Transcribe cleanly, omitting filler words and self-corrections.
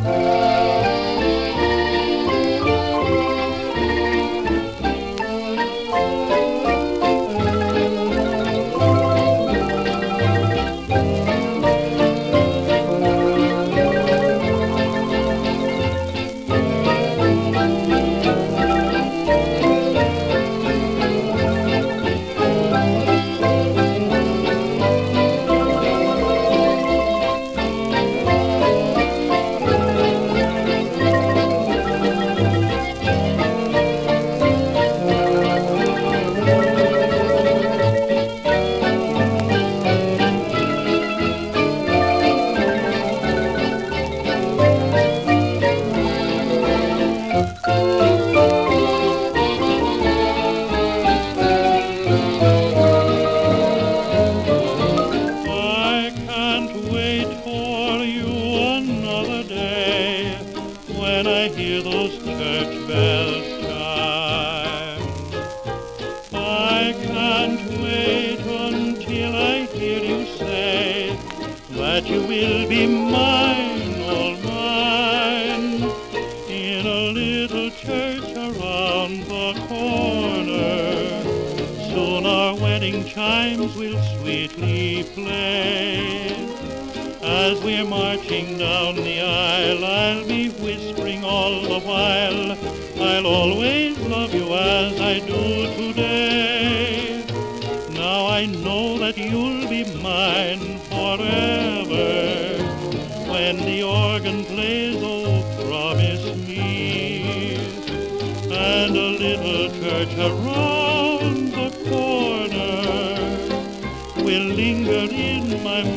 I can't wait for you another day when I hear those church bells chime. I can't wait until I hear you say that you will be mine, all mine, in a little church around the corner. Soon our wedding chimes will sweetly play. As we're marching down the aisle, I'll be whispering all the while, I'll always love you as I do today. Now I know that you'll be mine forever. When the organ plays, oh, promise me. And a little church around the corner will linger in my